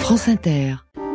France Inter.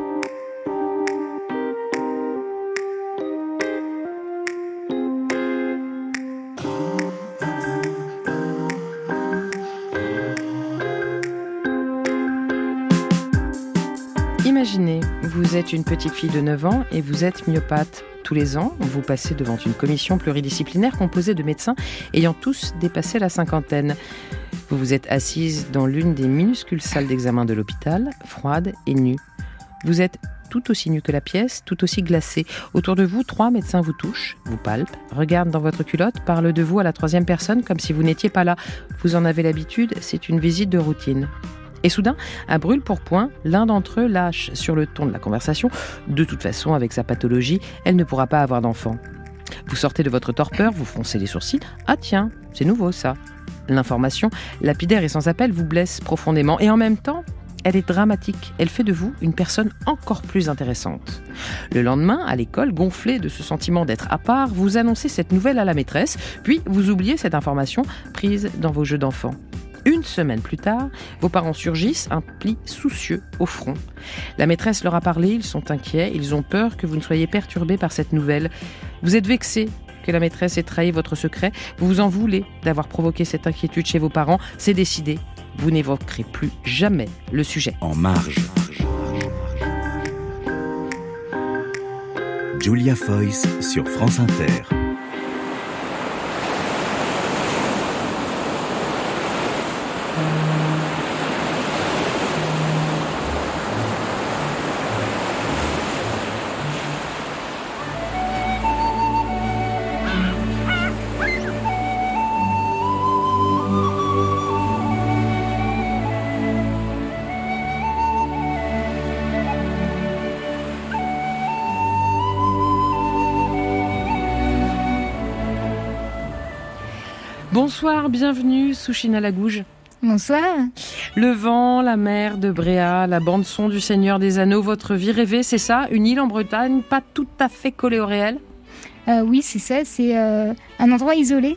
Imaginez, vous êtes une petite fille de 9 ans et vous êtes myopathe. Tous les ans, vous passez devant une commission pluridisciplinaire composée de médecins ayant tous dépassé la cinquantaine. Vous vous êtes assise dans l'une des minuscules salles d'examen de l'hôpital, froide et nue. Vous êtes tout aussi nue que la pièce, tout aussi glacée. Autour de vous, 3 médecins vous touchent, vous palpent, regardent dans votre culotte, parlent de vous à la 3e personne comme si vous n'étiez pas là. Vous en avez l'habitude, c'est une visite de routine. Et soudain, à brûle-pourpoint, l'un d'entre eux lâche sur le ton de la conversation « De toute façon, avec sa pathologie, elle ne pourra pas avoir d'enfant. » Vous sortez de votre torpeur, vous froncez les sourcils. « Ah tiens, c'est nouveau ça !» L'information, lapidaire et sans appel, vous blesse profondément. Et en même temps, elle est dramatique. Elle fait de vous une personne encore plus intéressante. Le lendemain, à l'école, gonflé de ce sentiment d'être à part, vous annoncez cette nouvelle à la maîtresse, puis vous oubliez cette information prise dans vos jeux d'enfants. Une semaine plus tard, vos parents surgissent, un pli soucieux au front. La maîtresse leur a parlé, ils sont inquiets, ils ont peur que vous ne soyez perturbés par cette nouvelle. Vous êtes vexés que la maîtresse ait trahi votre secret, vous vous en voulez d'avoir provoqué cette inquiétude chez vos parents, c'est décidé, vous n'évoquerez plus jamais le sujet. En marge. Julia Foyce sur France Inter. Bonsoir, bienvenue Souchina Lagouge. Bonsoir. Le vent, la mer de Bréa, la bande-son du Seigneur des Anneaux, votre vie rêvée, c'est ça? Une île en Bretagne, pas tout à fait collée au réel? Oui, c'est ça, c'est un endroit isolé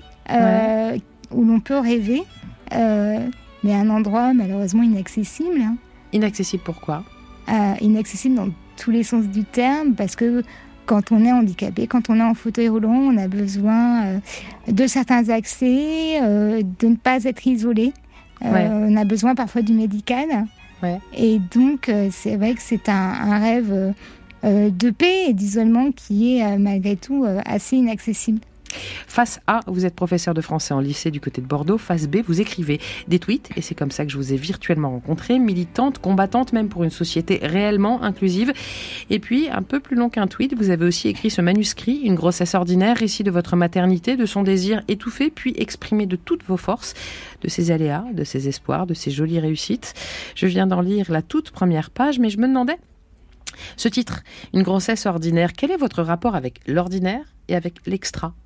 où l'on peut rêver, mais un endroit malheureusement inaccessible. Inaccessible pourquoi? Inaccessible dans tous les sens du terme, parce que quand on est handicapé, quand on est en fauteuil roulant, on a besoin de certains accès, de ne pas être isolé. On a besoin parfois du médical. Ouais. Et donc, c'est vrai que c'est un rêve de paix et d'isolement qui est malgré tout assez inaccessible. Face A, vous êtes professeur de français en lycée du côté de Bordeaux. Face B, vous écrivez des tweets, et c'est comme ça que je vous ai virtuellement rencontrée, militante, combattante même pour une société réellement inclusive. Et puis, un peu plus long qu'un tweet, vous avez aussi écrit ce manuscrit, Une grossesse ordinaire, récit de votre maternité, de son désir étouffé, puis exprimé de toutes vos forces, de ses aléas, de ses espoirs, de ses jolies réussites. Je viens d'en lire la toute première page, mais je me demandais, ce titre, Une grossesse ordinaire, quel est votre rapport avec l'ordinaire et avec l'extraordinaire?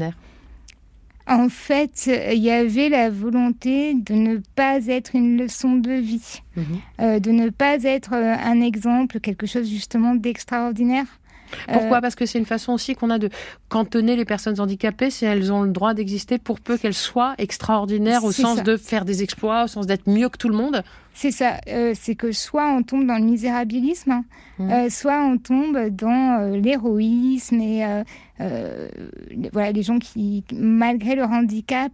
En fait, il y avait la volonté de ne pas être une leçon de vie, de ne pas être un exemple, quelque chose justement d'extraordinaire. Pourquoi ? Parce que c'est une façon aussi qu'on a de cantonner les personnes handicapées si elles ont le droit d'exister pour peu qu'elles soient extraordinaires au sens de faire des exploits, au sens d'être mieux que tout le monde. C'est ça, c'est que soit on tombe dans le misérabilisme, soit on tombe dans l'héroïsme et voilà, les gens qui, malgré leur handicap,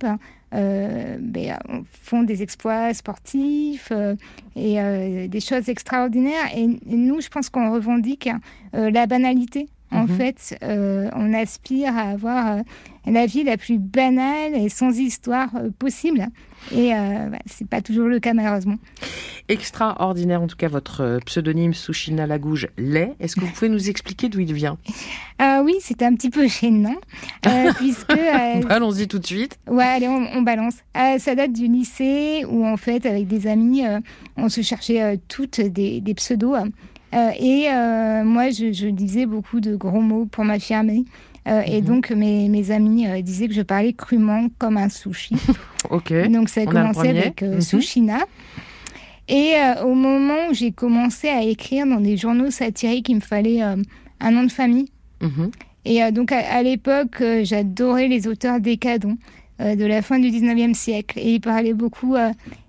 font des exploits sportifs et des choses extraordinaires. Et nous, je pense qu'on revendique la banalité. En fait, on aspire à avoir la vie la plus banale et sans histoire possible. Et c'est pas toujours le cas, malheureusement. Extraordinaire, en tout cas, votre pseudonyme Souchina Lagouge l'est. Est-ce que vous pouvez nous expliquer d'où il vient ? Oui, c'est un petit peu gênant, puisque... Allons-y tout de suite. Ouais, allez, on balance. Ça date du lycée où, en fait, avec des amis, on se cherchait toutes des pseudos. Et moi, je disais beaucoup de gros mots pour m'affirmer. Et donc, mes amis disaient que je parlais crûment comme un sushi. Ok. Donc, ça a commencé avec Souchina. Et au moment où j'ai commencé à écrire dans des journaux satiriques, il me fallait un nom de famille. Et donc, à l'époque, j'adorais les auteurs décadents de la fin du 19e siècle. Et ils parlaient beaucoup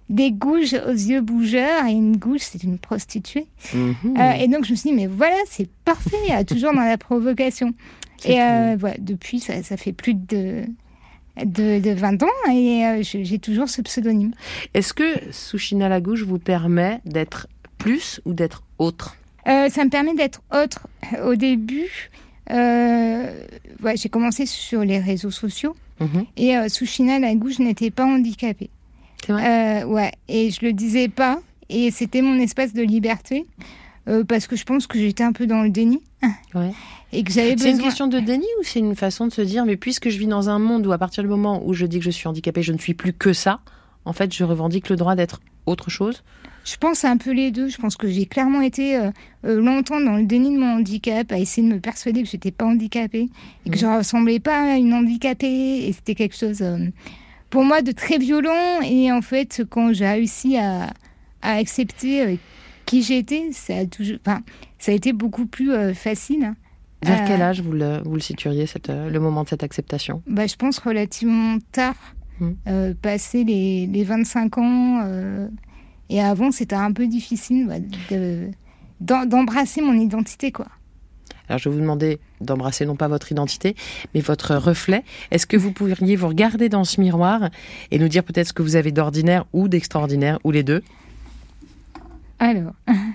des gouges aux yeux bougeurs, et une gouge, c'est une prostituée. Et donc, je me suis dit, mais voilà, c'est parfait, toujours dans la provocation. Et voilà, depuis, ça fait plus de 20 ans, et j'ai toujours ce pseudonyme. Est-ce que Souchina Lagouche vous permet d'être plus ou d'être autre ? Ça me permet d'être autre. Au début, j'ai commencé sur les réseaux sociaux, et Souchina Lagouche n'était pas handicapée. C'est vrai ? Et je le disais pas, et c'était mon espace de liberté, parce que je pense que j'étais un peu dans le déni. Ouais. Et que j'avais besoin... C'est une question de déni ou c'est une façon de se dire, mais puisque je vis dans un monde où à partir du moment où je dis que je suis handicapée, je ne suis plus que ça, en fait, je revendique le droit d'être autre chose ? Je pense un peu les deux. Je pense que j'ai clairement été longtemps dans le déni de mon handicap, à essayer de me persuader que je n'étais pas handicapée et que je ne ressemblais pas à une handicapée. Et c'était quelque chose, pour moi, de très violent. Et en fait, quand j'ai réussi à accepter qui j'étais, ça a été beaucoup plus facile. Vers quel âge vous le situeriez, le moment de cette acceptation ? Je pense relativement tard, passé les 25 ans. Et avant, c'était un peu difficile d'embrasser mon identité, quoi. Alors, je vais vous demander d'embrasser non pas votre identité, mais votre reflet. Est-ce que vous pourriez vous regarder dans ce miroir et nous dire peut-être ce que vous avez d'ordinaire ou d'extraordinaire, ou les deux ? Alors,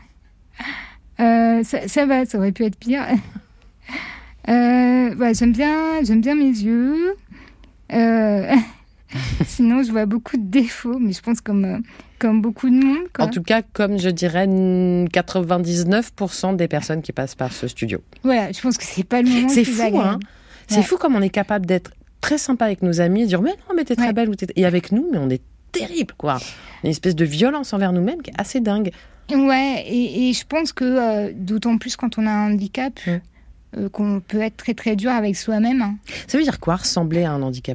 ça va, ça aurait pu être pire. J'aime bien mes yeux. Sinon, je vois beaucoup de défauts, mais je pense comme beaucoup de monde, quoi. En tout cas, comme je dirais 99% des personnes qui passent par ce studio. Voilà, je pense que c'est pas le moment. C'est fou, hein. C'est fou comme on est capable d'être très sympa avec nos amis et dire mais non, mais t'es très belle, et avec nous, mais on est terrible, quoi. Une espèce de violence envers nous-mêmes qui est assez dingue. Ouais, et je pense que d'autant plus quand on a un handicap, qu'on peut être très très dur avec soi-même. Hein. Ça veut dire quoi, ressembler à un handicapé ?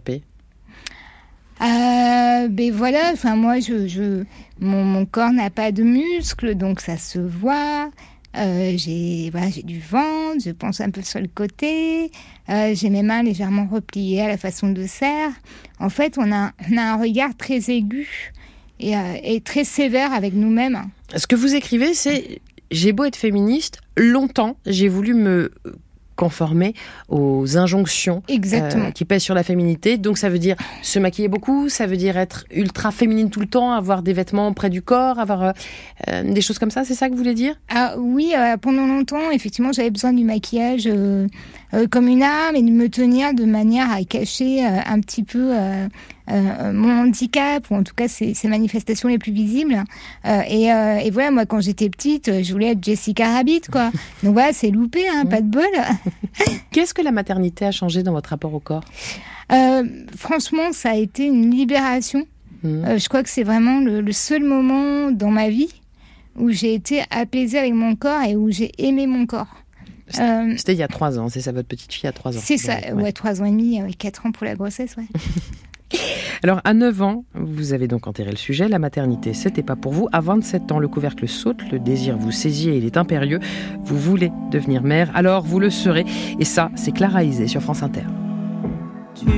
Voilà, moi, mon corps n'a pas de muscles, donc ça se voit. J'ai du ventre, je pense un peu sur le côté. J'ai mes mains légèrement repliées à la façon de cerf. En fait, on a un regard très aigu et très sévère avec nous-mêmes. Ce que vous écrivez, c'est « J'ai beau être féministe, longtemps, j'ai voulu me conformer aux injonctions qui pèsent sur la féminité. Donc ça veut dire se maquiller beaucoup, ça veut dire être ultra féminine tout le temps, avoir des vêtements près du corps, avoir des choses comme ça, c'est ça que vous voulez dire ? Oui, pendant longtemps, effectivement, j'avais besoin du maquillage comme une arme et de me tenir de manière à cacher un petit peu mon handicap, ou en tout cas ses manifestations les plus visibles. Et voilà, moi, quand j'étais petite, je voulais être Jessica Rabbit, quoi. Donc voilà, c'est loupé, pas de bol. Qu'est-ce que la maternité a changé dans votre rapport au corps ? Franchement, ça a été une libération. Je crois que c'est vraiment le seul moment dans ma vie où j'ai été apaisée avec mon corps et où j'ai aimé mon corps. C'était il y a 3 ans, c'est ça, votre petite fille a 3 ans. C'est ça, 3 ans et demi, 4 ans pour la grossesse, ouais. Alors, à 9 ans, vous avez donc enterré le sujet. La maternité, c'était pas pour vous. À 27 ans, le couvercle saute, le désir vous saisit et il est impérieux. Vous voulez devenir mère, alors vous le serez. Et ça, c'est Clara Isé sur France Inter. Tu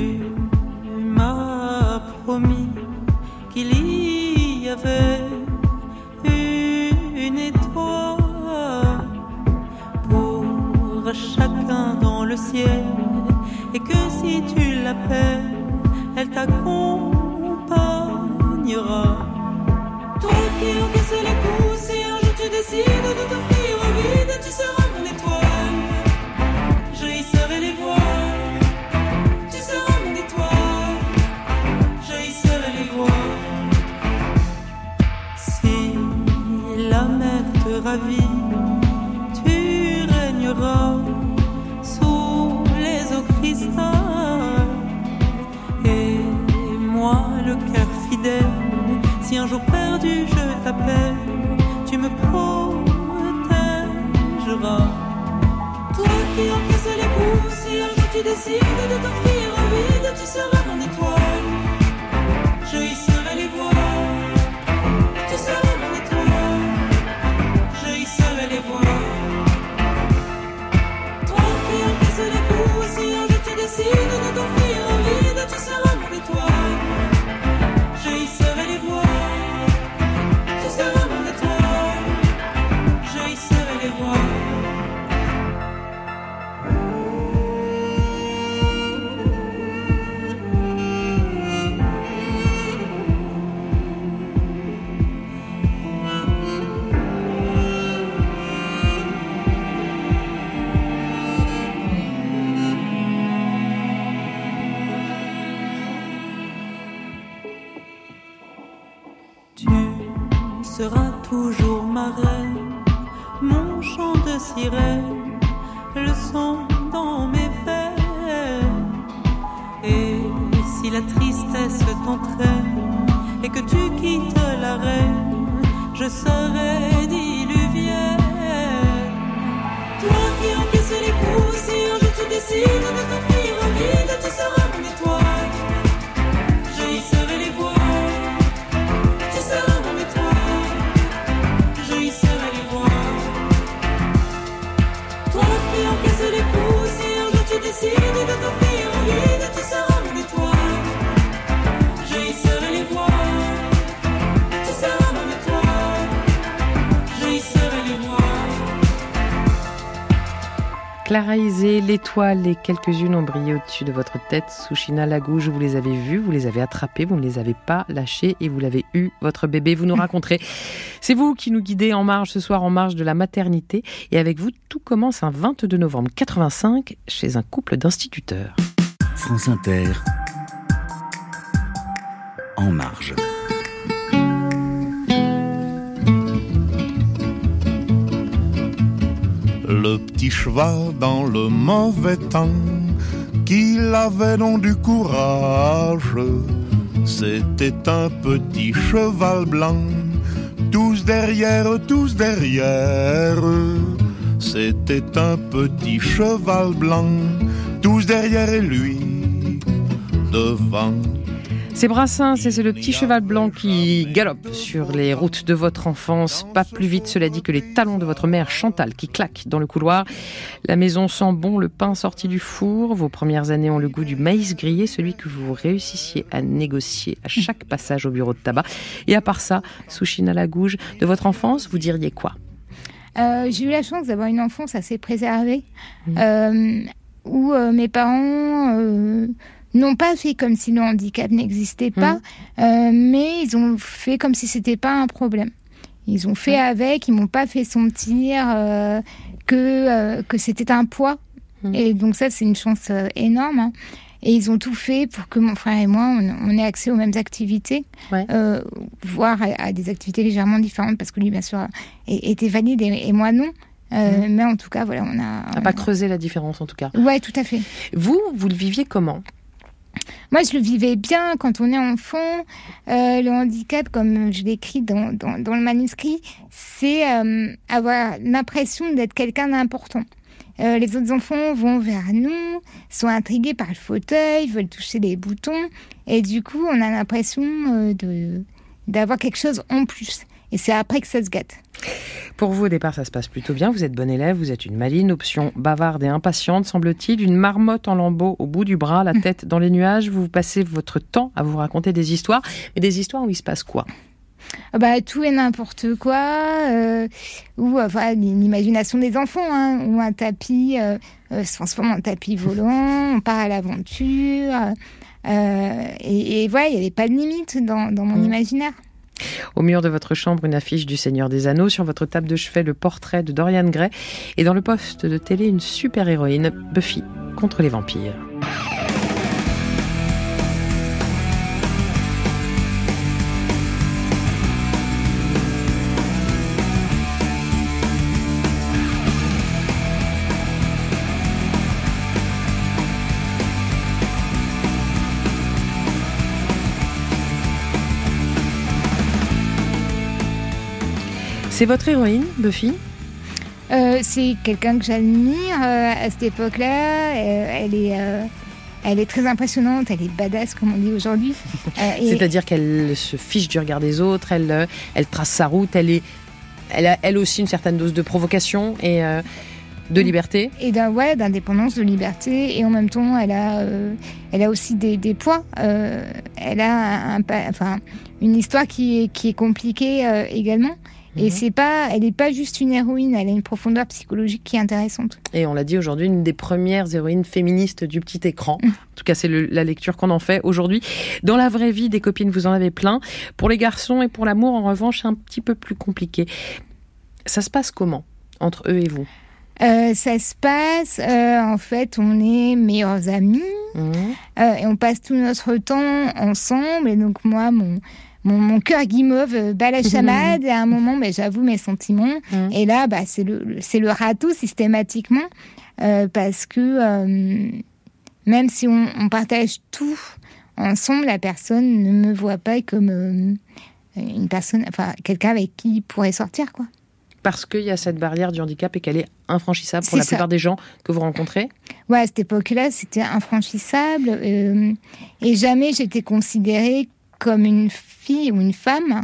m'as promis qu'il y avait une étoile pour chacun dans le ciel, et que si tu l'appelles, elle t'accompagnera. Toi qui encaisses les coups, si un jour tu décides de t'offrir au vide, tu seras mon étoile. Je hisserai les voiles. Tu seras mon étoile. Je hisserai les voiles. Si la mer te ravit, tu régneras sous les eaux cristal. Et moi, le cœur fidèle, si un jour perdu je t'appelle, tu me protégeras. Toi qui encaisses les coups, si un jour tu décides de t'offrir au vide, tu seras mon étoile. Je hisserai les voiles. Tu seras mon étoile. Je hisserai les voiles. Toi qui encaisses les coups, si un jour tu décides de t'offrir au vide, tu seras mon étoile. Je hisserai les voiles. reine, mon chant de sirène, le son dans mes veines. Et si la tristesse t'entraîne et que tu quittes la reine, je serai diluvienne. Toi qui encaisses les coups, si un jour tu décides de t'offrir au vide, tu seras mon étoile. Je y serai les voiles. Tu seras mon étoile. Je y serai les voiles. Toi qui encaisses les coups, si un jour tu décides de t'offrir au vide, tu seras mon étoile. Je y serai les voiles. Tu seras mon étoile. Je y serai les voiles. Clara Isé, l'étoile et quelques-unes ont brillé au-dessus de votre tête. Souchina Lagouge, vous les avez vues, vous les avez attrapées, vous ne les avez pas lâchées et vous l'avez eu, votre bébé. Vous nous raconterez. C'est vous qui nous guidez en marge ce soir, en marge de la maternité. Et avec vous, tout commence un 22 novembre 85 chez un couple d'instituteurs. France Inter, En marge. Le petit cheval dans le mauvais temps, qu'il avait donc du courage. C'était un petit cheval blanc, tous derrière. C'était un petit cheval blanc, tous derrière et lui devant. C'est Brassens, c'est le petit cheval blanc qui galope sur les routes de votre enfance. Pas plus vite, cela dit, que les talons de votre mère Chantal qui claquent dans le couloir. La maison sent bon, le pain sorti du four. Vos premières années ont le goût du maïs grillé, celui que vous réussissiez à négocier à chaque passage au bureau de tabac. Et à part ça, Souchina Lagouge, de votre enfance, vous diriez quoi ? J'ai eu la chance d'avoir une enfance assez préservée, où mes parents... n'ont pas fait comme si le handicap n'existait pas, mais ils ont fait comme si c'était pas un problème. Ils ont fait avec, ils m'ont pas fait sentir que c'était un poids. Et donc ça, c'est une chance énorme. Hein. Et ils ont tout fait pour que mon frère et moi, on ait accès aux mêmes activités, voire à des activités légèrement différentes, parce que lui, bien sûr, était valide et moi non. Mais en tout cas, voilà, on a pas creusé la différence, en tout cas. Ouais, tout à fait. Vous le viviez comment ? Moi, je le vivais bien quand on est enfant. Le handicap, comme je l'écris dans le manuscrit, c'est avoir l'impression d'être quelqu'un d'important. Les autres enfants vont vers nous, sont intrigués par le fauteuil, veulent toucher les boutons. Et du coup, on a l'impression d'avoir quelque chose en plus. Et c'est après que ça se gâte. Pour vous, au départ, ça se passe plutôt bien. Vous êtes bonne élève, vous êtes une maline, option bavarde et impatiente, semble-t-il. Une marmotte en lambeaux au bout du bras, la tête dans les nuages. Vous passez votre temps à vous raconter des histoires. Mais des histoires où il se passe quoi ? Tout et n'importe quoi. Ou l'imagination des enfants. Hein, où un tapis se transforme en tapis volant. On part à l'aventure. Et voilà, il n'y avait pas de limite dans mon imaginaire. Au mur de votre chambre, une affiche du Seigneur des Anneaux. Sur votre table de chevet, le portrait de Dorian Gray. Et dans le poste de télé, une super-héroïne, Buffy contre les vampires. C'est votre héroïne, Buffy ? C'est quelqu'un que j'admire à cette époque-là. Elle est très impressionnante, elle est badass, comme on dit aujourd'hui. C'est-à-dire qu'elle se fiche du regard des autres, elle trace sa route, elle a elle aussi une certaine dose de provocation et de liberté. Et d'indépendance, de liberté. Et en même temps, elle a aussi des poids. Elle a une histoire qui est compliquée également. Et elle n'est pas juste une héroïne, elle a une profondeur psychologique qui est intéressante. Et on l'a dit aujourd'hui, une des premières héroïnes féministes du petit écran. En tout cas, c'est la lecture qu'on en fait aujourd'hui. Dans la vraie vie, des copines, vous en avez plein. Pour les garçons et pour l'amour, en revanche, c'est un petit peu plus compliqué. Ça se passe comment entre eux et vous ? Ça se passe, en fait, on est meilleurs amis et on passe tout notre temps ensemble. Et donc moi, mon mon cœur guimauve bat la chamade. Et à un moment, j'avoue mes sentiments. Et là, c'est le râteau systématiquement. Parce que même si on partage tout ensemble, la personne ne me voit pas comme une personne, enfin quelqu'un avec qui il pourrait sortir, quoi. Parce qu'il y a cette barrière du handicap et qu'elle est infranchissable pour la plupart des gens que vous rencontrez ? Ouais, à cette époque-là, c'était infranchissable. Et jamais j'étais considérée comme une fille ou une femme.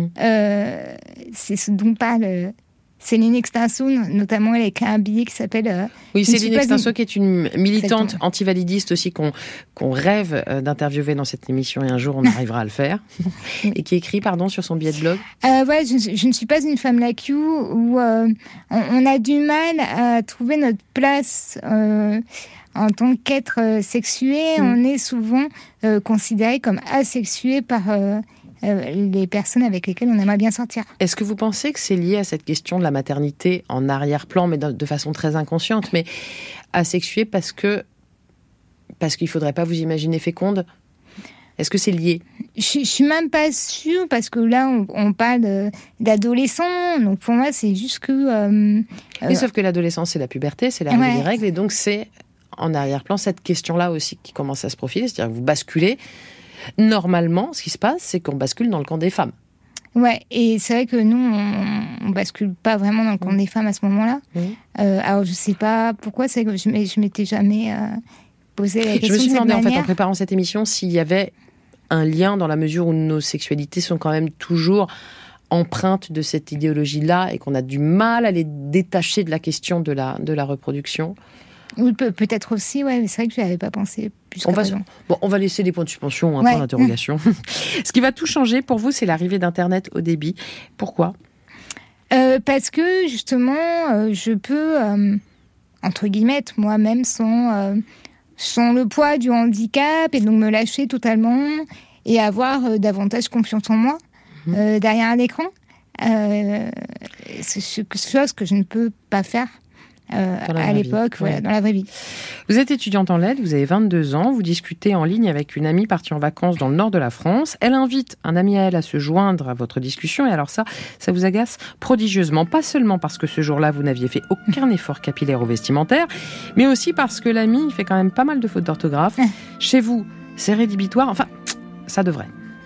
C'est ce dont parle Céline Extinso, notamment. Elle a écrit un billet qui s'appelle... oui, Céline Extinso, qui est une militante antivalidiste aussi, qu'on rêve d'interviewer dans cette émission, et un jour on arrivera à le faire, et qui écrit, sur son billet de blog. Je ne suis pas une femme like you, où on a du mal à trouver notre place en tant qu'être sexué. On est souvent considéré comme asexué par... les personnes avec lesquelles on aimerait bien sortir. Est-ce que vous pensez que c'est lié à cette question de la maternité en arrière-plan, mais de façon très inconsciente, mais asexuée parce qu'il ne faudrait pas vous imaginer féconde ? Est-ce que c'est lié ? Je suis même pas sûre, parce que là, on parle d'adolescents, donc pour moi, c'est juste que... Mais sauf que l'adolescence, c'est la puberté, c'est l'arrivée des règles, et donc c'est en arrière-plan cette question-là aussi qui commence à se profiler, c'est-à-dire que vous basculez. Normalement, ce qui se passe, c'est qu'on bascule dans le camp des femmes. Ouais, et c'est vrai que nous, on bascule pas vraiment dans le camp des femmes à ce moment-là. Alors, je sais pas pourquoi, c'est que je m'étais jamais posé la question. Je me suis demandé, en fait, en préparant cette émission, s'il y avait un lien dans la mesure où nos sexualités sont quand même toujours empreintes de cette idéologie-là et qu'on a du mal à les détacher de la question de la reproduction. Oui, peut-être aussi, ouais, mais c'est vrai que je n'y avais pas pensé plus qu'à présent. On va laisser les points de suspension, un point d'interrogation. Ce qui va tout changer pour vous, c'est l'arrivée d'Internet haut débit. Pourquoi ? Parce que, justement, je peux, entre guillemets, être moi-même sans le poids du handicap, et donc me lâcher totalement et avoir davantage confiance en moi derrière un écran. C'est chose que je ne peux pas faire à l'époque, dans la vraie vie. Vous êtes étudiante en lettres, vous avez 22 ans, vous discutez en ligne avec une amie partie en vacances dans le nord de la France. Elle invite un ami à elle à se joindre à votre discussion, et alors ça vous agace prodigieusement. Pas seulement parce que ce jour-là, vous n'aviez fait aucun effort capillaire ou vestimentaire, mais aussi parce que l'ami fait quand même pas mal de fautes d'orthographe. Chez vous, c'est rédhibitoire, enfin, ça devrait.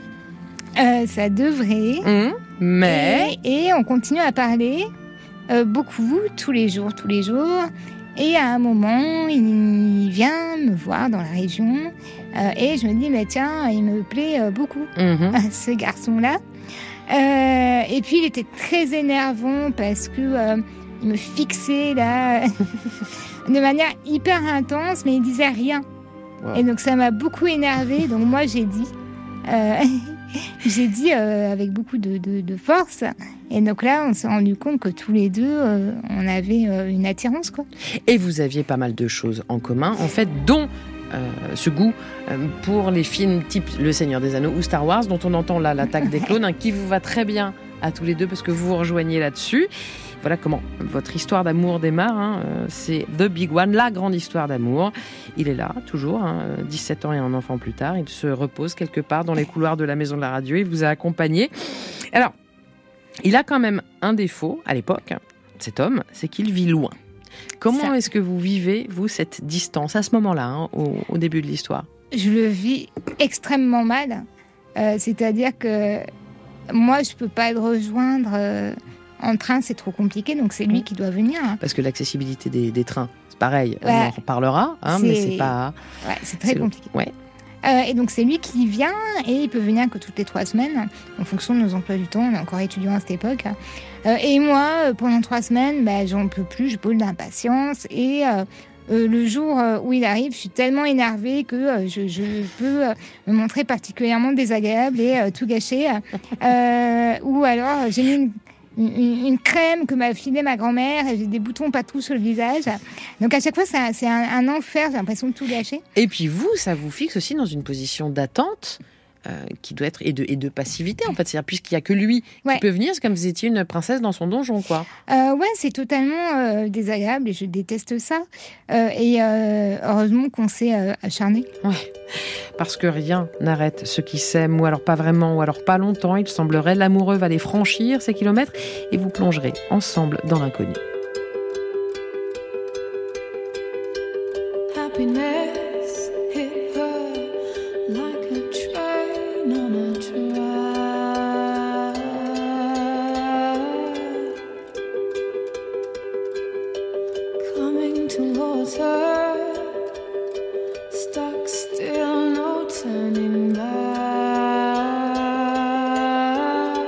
Ça devrait. Mais... Et on continue à parler... beaucoup, tous les jours. Et à un moment, il vient me voir dans la région et je me dis, mais tiens, il me plaît beaucoup, ce garçon-là. Et puis, il était très énervant parce que il me fixait là de manière hyper intense, mais il disait rien. Wow. Et donc, ça m'a beaucoup énervée. Donc, moi, j'ai dit... avec beaucoup de force. Et donc là, on s'est rendu compte que tous les deux, on avait une attirance, quoi. Et vous aviez pas mal de choses en commun, en fait, dont ce goût pour les films type Le Seigneur des Anneaux ou Star Wars, dont on entend là l'attaque des clones, qui vous va très bien à tous les deux, parce que vous vous rejoignez là-dessus. Voilà comment votre histoire d'amour démarre. C'est The Big One, la grande histoire d'amour. Il est là, toujours, 17 ans et un enfant plus tard. Il se repose quelque part dans les couloirs de la maison de la radio. Il vous a accompagné. Alors, il a quand même un défaut, à l'époque, cet homme, c'est qu'il vit loin. Comment est-ce que vous vivez, vous, cette distance, à ce moment-là, au début de l'histoire ? Je le vis extrêmement mal. C'est-à-dire que moi, je ne peux pas le rejoindre... En train, c'est trop compliqué, donc c'est lui qui doit venir. Parce que l'accessibilité des trains, c'est pareil, on en reparlera, mais c'est pas... Ouais, c'est très compliqué. Et donc c'est lui qui vient, et il peut venir que toutes les 3 semaines, en fonction de nos emplois du temps. On est encore étudiants à cette époque. Et moi, pendant 3 semaines, j'en peux plus, je brûle d'impatience. Et le jour où il arrive, je suis tellement énervée que je peux me montrer particulièrement désagréable et tout gâcher. Ou alors, j'ai mis une crème que m'a filée ma grand-mère, et j'ai des boutons partout sur le visage. Donc à chaque fois, c'est un enfer, j'ai l'impression de tout gâcher. Et puis vous, ça vous fixe aussi dans une position d'attente qui doit être et de passivité en fait. C'est-à-dire puisqu'il y a que lui qui peut venir, c'est comme si vous étiez une princesse dans son donjon, quoi. Ouais, c'est totalement désagréable et je déteste ça. Heureusement qu'on s'est acharné. Ouais, parce que rien n'arrête ceux qui s'aiment, ou alors pas vraiment, ou alors pas longtemps. Il semblerait l'amoureux va les franchir ces kilomètres et vous plongerez ensemble dans l'inconnu. Happiness hit her like a train on a track. Coming towards her, stuck still, no turning back.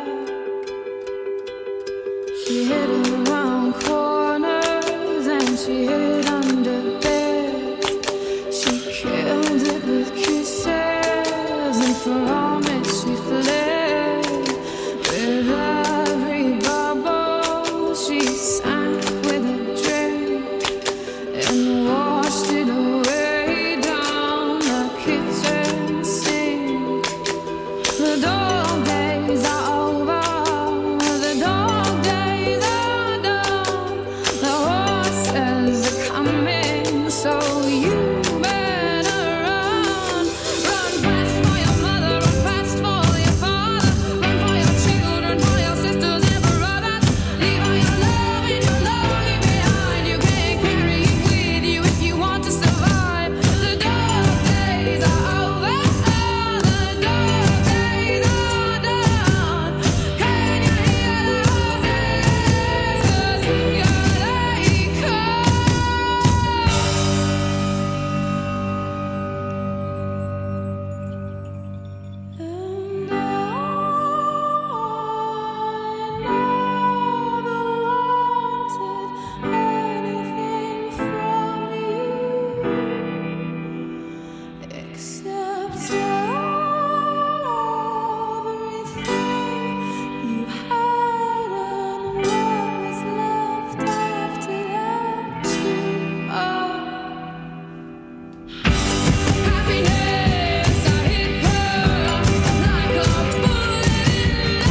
She hid around corners and she hid under beds. She killed it with kisses and from it she fled. With every bubble she sank with a drink and washed it away down the kitchen sink. The dog days are over, the dog days are done. The horses are coming, so you better run. Run fast for your mother, run fast for your father, run for your children, for your sisters and brothers. Leave all your love and your lonely behind. You can't carry it with you if you want to survive. The dog days are over, the dog days are done. Can you hear the horses? 'Cause here they come. And I never wanted anything from you except everything you had and what was left after that too. Happiness, I hit her like a bullet in the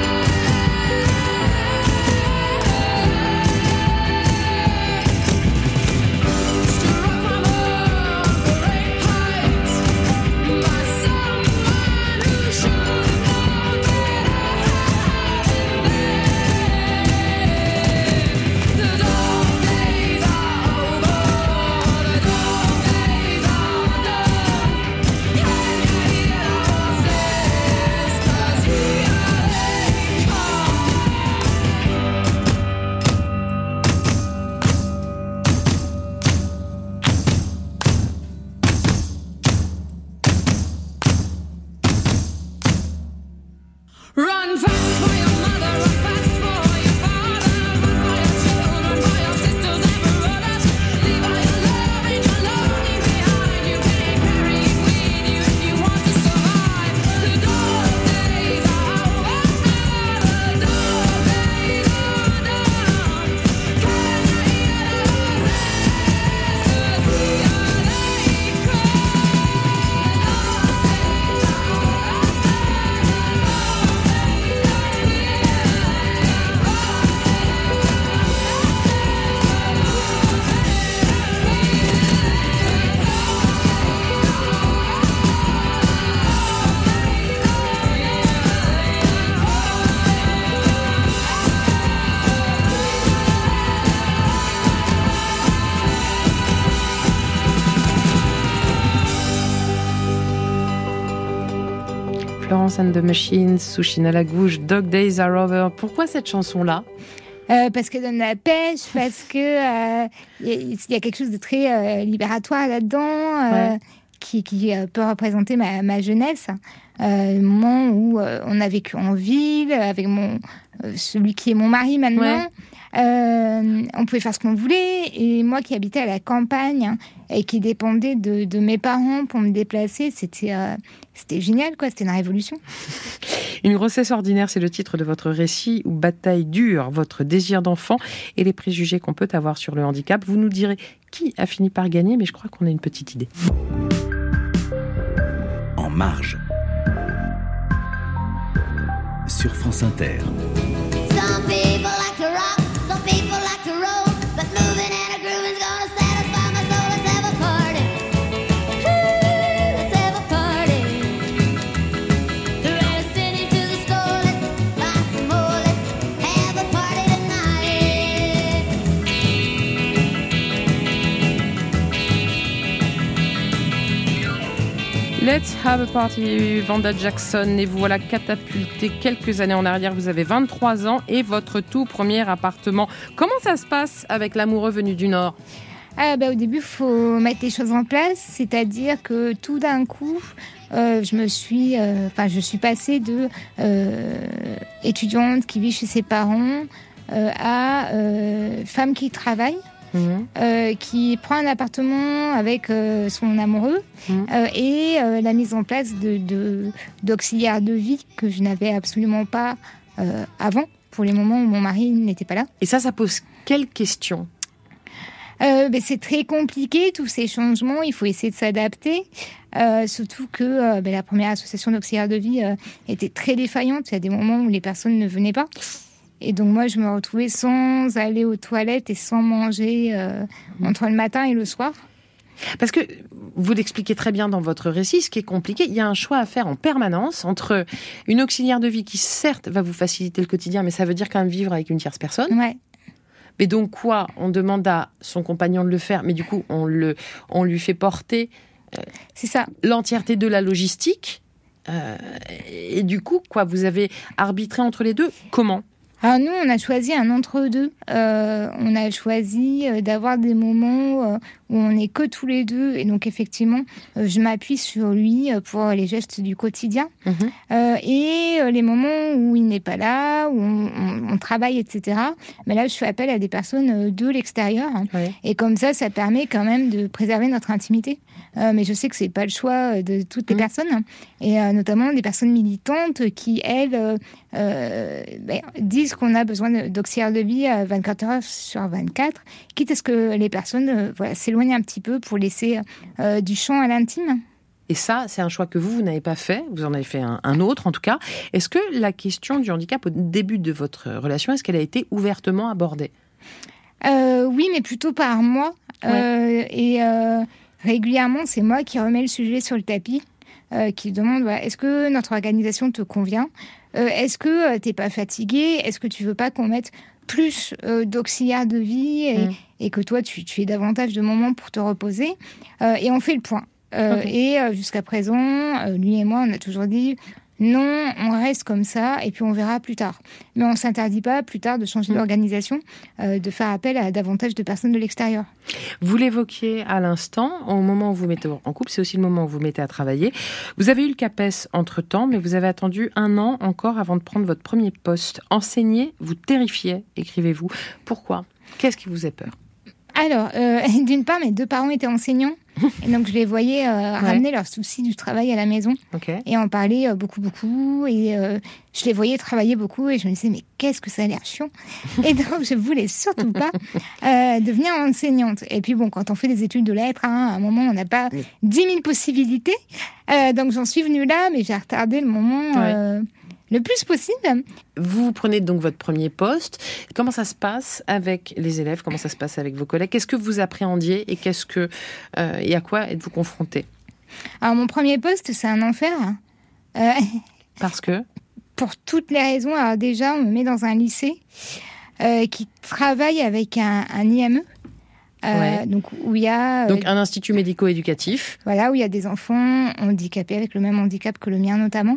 struck from a great height by someone who should have known better. The dog days are over, the dog days are done. Can you hear the horses? 'Cause here they come. Run fast for your mother, run fast for your father, run for your children, for your sisters and brothers. Leave all your love and your lonely behind. You can't carry it with you if you want to survive. The dog days are over, the dog days are done. Can you hear the horses? 'Cause here they come. Florence and the Machine, Sushin à la gouche, Dog Days Are Over. Pourquoi cette chanson-là ? Parce que donne la pêche, parce que il y a quelque chose de très libératoire là-dedans, qui peut représenter ma jeunesse, le moment où on a vécu en ville avec celui qui est mon mari maintenant. On pouvait faire ce qu'on voulait, et moi qui habitais à la campagne et qui dépendais de mes parents pour me déplacer, c'était génial, quoi. C'était une révolution. Une grossesse ordinaire, c'est le titre de votre récit où bataille dure votre désir d'enfant et les préjugés qu'on peut avoir sur le handicap. Vous nous direz qui a fini par gagner, mais je crois qu'on a une petite idée. En marge, sur France Inter. Some people like to rock, some people like to roll, but moving and a groove is gonna satisfy my soul. Let's have a party. Ooh, let's have a party. The red city to the store, let's buy some more. Let's have a party tonight. Let's have a party, Vanda Jackson, et vous voilà catapulté quelques années en arrière. Vous avez 23 ans et votre tout premier appartement. Comment ça se passe avec l'amoureux venu du Nord ? Au début, il faut mettre les choses en place, c'est-à-dire que tout d'un coup, je suis passée de étudiante qui vit chez ses parents à femme qui travaille. Qui prend un appartement avec son amoureux et la mise en place d'auxiliaires de vie que je n'avais absolument pas avant, pour les moments où mon mari n'était pas là. Et ça pose quelles questions ? C'est très compliqué, tous ces changements, il faut essayer de s'adapter. Surtout que la première association d'auxiliaires de vie était très défaillante. Il y a des moments où les personnes ne venaient pas. Et donc moi, je me retrouvais sans aller aux toilettes et sans manger entre le matin et le soir. Parce que vous l'expliquez très bien dans votre récit, ce qui est compliqué, il y a un choix à faire en permanence entre une auxiliaire de vie qui, certes, va vous faciliter le quotidien, mais ça veut dire quand même vivre avec une tierce personne. Ouais. Mais donc quoi ? On demande à son compagnon de le faire, mais du coup, on lui fait porter c'est ça. L'entièreté de la logistique. Et du coup, vous avez arbitré entre les deux. Comment ? Alors nous, on a choisi un entre-deux. On a choisi d'avoir des moments où on n'est que tous les deux. Et donc, effectivement, je m'appuie sur lui pour les gestes du quotidien. Et les moments où il n'est pas là, où on travaille, etc. Mais là, je fais appel à des personnes de l'extérieur. Oui. Et comme ça permet quand même de préserver notre intimité. Mais je sais que c'est pas le choix de toutes les personnes. Et notamment des personnes militantes qui, elles, disent qu'on a besoin d'auxiliaires de vie 24 heures sur 24, quitte à ce que les personnes s'éloignent un petit peu pour laisser du champ à l'intime. Et ça, c'est un choix que vous n'avez pas fait. Vous en avez fait un autre, en tout cas. Est-ce que la question du handicap, au début de votre relation, est-ce qu'elle a été ouvertement abordée ? Oui, mais plutôt par moi. Ouais. Régulièrement, c'est moi qui remets le sujet sur le tapis, qui demande est-ce que notre organisation te convient ? Est-ce que t'es pas fatigué ? Est-ce que tu veux pas qu'on mette plus d'auxiliaires de vie et que toi, tu aies davantage de moments pour te reposer ? Et on fait le point. Et jusqu'à présent, lui et moi, on a toujours dit non, on reste comme ça et puis on verra plus tard. Mais on ne s'interdit pas plus tard de changer d'organisation, de faire appel à davantage de personnes de l'extérieur. Vous l'évoquiez à l'instant, au moment où vous mettez en couple, c'est aussi le moment où vous mettez à travailler. Vous avez eu le CAPES entre-temps, mais vous avez attendu 1 an encore avant de prendre votre premier poste. Enseigner vous terrifiait, écrivez-vous. Pourquoi ? Qu'est-ce qui vous faisait peur ? Alors, d'une part, mes 2 parents étaient enseignants. Et donc, je les voyais ramener leurs soucis du travail à la maison et en parler beaucoup. Et je les voyais travailler beaucoup et je me disais, mais qu'est-ce que ça a l'air chiant. Et donc, je voulais surtout pas devenir enseignante. Et puis, bon, quand on fait des études de lettres, à un moment, on n'a pas 10 000 possibilités. Donc, j'en suis venue là, mais j'ai retardé le moment... le plus possible. Vous prenez donc votre premier poste. Comment ça se passe avec les élèves ? Comment ça se passe avec vos collègues ? Qu'est-ce que vous appréhendiez et et à quoi êtes-vous confronté ? Alors, mon premier poste, c'est un enfer. Parce que ? Pour toutes les raisons. Alors déjà, on me met dans un lycée qui travaille avec un IME. Donc où il y a un institut médico-éducatif, où il y a des enfants handicapés avec le même handicap que le mien notamment,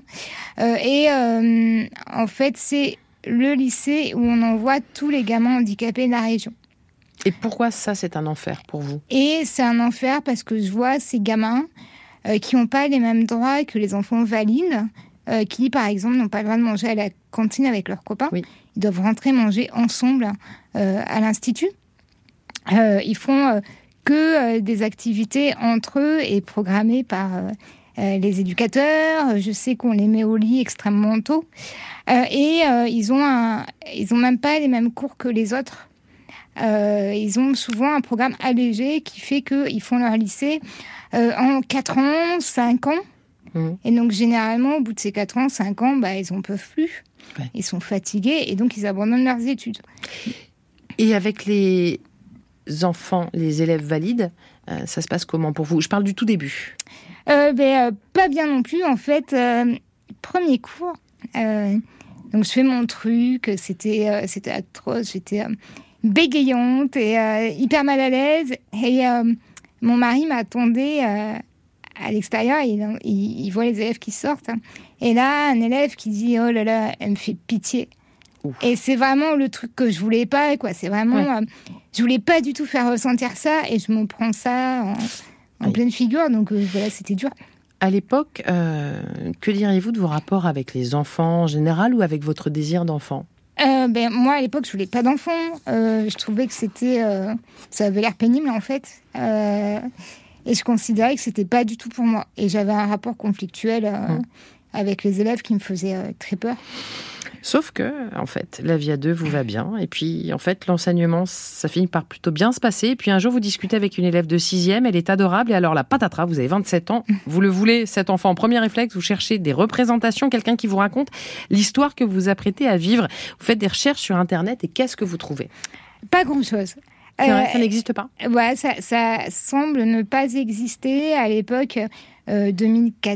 en fait c'est le lycée où on envoie tous les gamins handicapés de la région. Et pourquoi ça c'est un enfer pour vous ? Et c'est un enfer parce que je vois ces gamins qui n'ont pas les mêmes droits que les enfants valides, qui par exemple n'ont pas le droit de manger à la cantine avec leurs copains. Ils doivent rentrer manger ensemble à l'institut. Ils font que des activités entre eux et programmées par les éducateurs. Je sais qu'on les met au lit extrêmement tôt. Ils ont même pas les mêmes cours que les autres. Ils ont souvent un programme allégé qui fait qu'ils font leur lycée en 4 ans, 5 ans. Et donc, généralement, au bout de ces 4 ans, 5 ans, ils n'en peuvent plus. Ouais. Ils sont fatigués et donc ils abandonnent leurs études. Et avec les enfants, les élèves valides, ça se passe comment pour vous ? Je parle du tout début. Pas bien non plus, en fait. Premier cours, donc je fais mon truc, c'était atroce, j'étais bégayante et hyper mal à l'aise. Et mon mari m'attendait à l'extérieur, il voit les élèves qui sortent. Et là, un élève qui dit « Oh là là, elle me fait pitié ». Et c'est vraiment le truc que je voulais pas, quoi. C'est vraiment... je voulais pas du tout faire ressentir ça et je me prends ça en pleine figure. Donc voilà, c'était dur. À l'époque, que diriez-vous de vos rapports avec les enfants en général ou avec votre désir d'enfant ? Moi, à l'époque, je voulais pas d'enfant. Je trouvais que c'était... ça avait l'air pénible, en fait. Et je considérais que c'était pas du tout pour moi. Et j'avais un rapport conflictuel avec les élèves qui me faisait très peur. Sauf que, en fait, la vie à deux vous va bien. Et puis, en fait, l'enseignement, ça finit par plutôt bien se passer. Et puis, un jour, vous discutez avec une élève de 6e, elle est adorable. Et alors, la patatras, vous avez 27 ans, vous le voulez, cet enfant en premier réflexe, vous cherchez des représentations, quelqu'un qui vous raconte l'histoire que vous vous apprêtez à vivre. Vous faites des recherches sur Internet et qu'est-ce que vous trouvez ? Pas grand-chose. C'est vrai, ça n'existe pas ? Ouais, ça semble ne pas exister. À l'époque, 2014,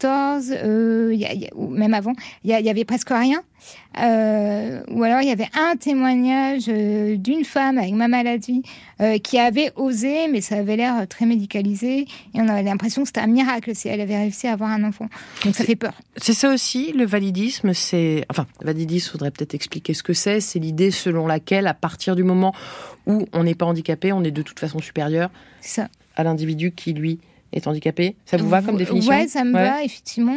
ou même avant, il y avait presque rien. Ou alors il y avait un témoignage d'une femme avec ma maladie qui avait osé, mais ça avait l'air très médicalisé. Et on avait l'impression que c'était un miracle si elle avait réussi à avoir un enfant. Donc ça fait peur. C'est ça aussi, le validisme. Le validisme, faudrait peut-être expliquer ce que c'est. C'est l'idée selon laquelle, à partir du moment où on n'est pas handicapé, on est de toute façon supérieur à l'individu qui, lui, est handicapé. Ça vous va comme définition ? Ouais, ça me va, effectivement.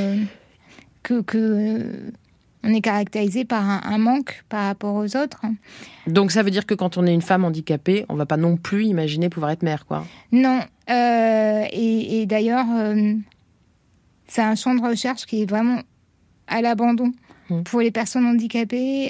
On est caractérisé par un manque par rapport aux autres. Donc ça veut dire que quand on est une femme handicapée, on ne va pas non plus imaginer pouvoir être mère, quoi. Non. Et d'ailleurs, c'est un champ de recherche qui est vraiment à l'abandon. Pour les personnes handicapées,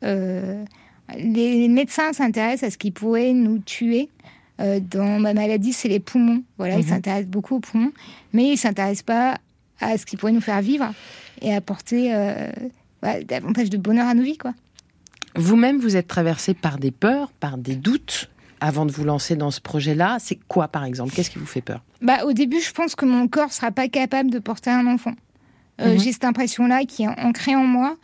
les médecins s'intéressent à ce qui pourrait nous tuer. Dans ma maladie, c'est les poumons. Voilà, ils s'intéressent beaucoup aux poumons, mais ils ne s'intéressent pas à ce qui pourrait nous faire vivre et apporter davantage de bonheur à nos vies, quoi. Vous-même, vous êtes traversée par des peurs, par des doutes avant de vous lancer dans ce projet-là. C'est quoi, par exemple ? Qu'est-ce qui vous fait peur ? Au début, je pense que mon corps ne sera pas capable de porter un enfant. J'ai cette impression-là qui est ancrée en moi.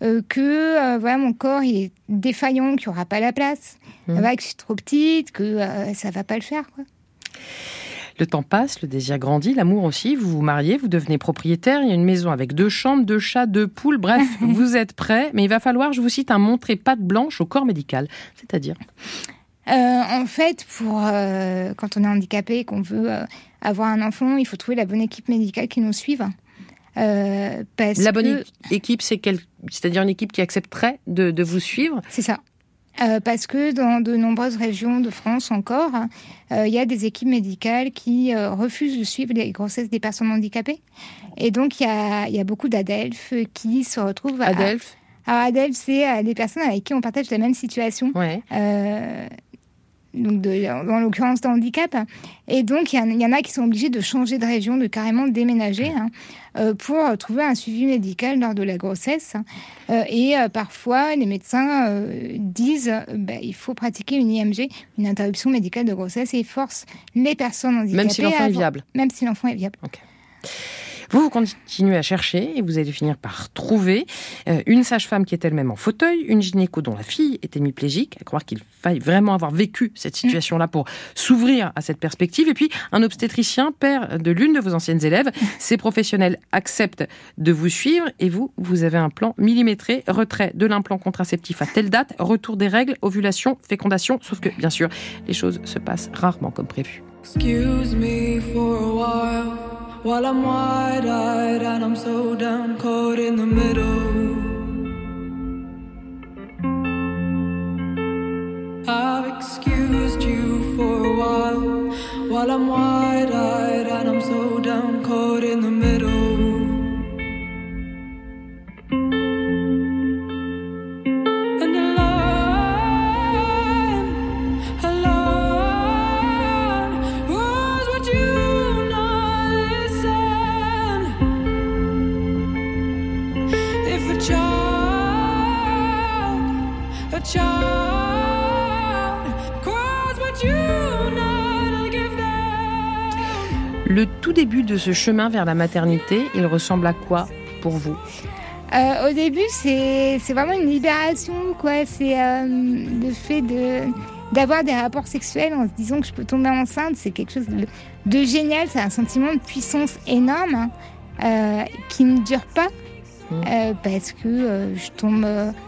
Que mon corps il est défaillant, qu'il n'y aura pas la place, que je suis trop petite, que ça ne va pas le faire, quoi. Le temps passe, le désir grandit, l'amour aussi. Vous vous mariez, vous devenez propriétaire. Il y a une maison avec 2 chambres, 2 chats, 2 poules. Bref, vous êtes prêts. Mais il va falloir, je vous cite, un montrer patte blanche au corps médical. C'est-à-dire en fait, quand on est handicapé et qu'on veut avoir un enfant, il faut trouver la bonne équipe médicale qui nous suive. La bonne équipe, c'est-à-dire une équipe qui accepterait de vous suivre ? C'est ça. Parce que dans de nombreuses régions de France encore, il y a des équipes médicales qui refusent de suivre les grossesses des personnes handicapées. Et donc, il y a beaucoup d'ADELF qui se retrouvent... ADELF ? Alors, ADELF, c'est les personnes avec qui on partage la même situation. Ouais. Donc en l'occurrence de handicap. Et donc, il y en a qui sont obligés de changer de région, de carrément déménager pour trouver un suivi médical lors de la grossesse. Et parfois, les médecins disent il faut pratiquer une IMG, une interruption médicale de grossesse, et forcent les personnes handicapées... Même si l'enfant est viable. Même si l'enfant est viable. Okay. Vous continuez à chercher et vous allez finir par trouver une sage-femme qui est elle-même en fauteuil, une gynéco dont la fille est hémiplégique, à croire qu'il faille vraiment avoir vécu cette situation-là pour s'ouvrir à cette perspective, et puis un obstétricien, père de l'une de vos anciennes élèves. Ces professionnels acceptent de vous suivre et vous avez un plan millimétré, retrait de l'implant contraceptif à telle date, retour des règles, ovulation, fécondation, sauf que, bien sûr, les choses se passent rarement comme prévu. Excuse me for a while I'm wide-eyed and I'm so down, caught in the middle. I've excused you for a while I'm wide-eyed and I'm so down, caught in the middle. Le tout début de ce chemin vers la maternité, il ressemble à quoi pour vous ? Au début, c'est vraiment une libération, quoi. C'est le fait d'avoir des rapports sexuels en se disant que je peux tomber enceinte, c'est quelque chose de génial. C'est un sentiment de puissance énorme qui ne dure pas parce que je tombe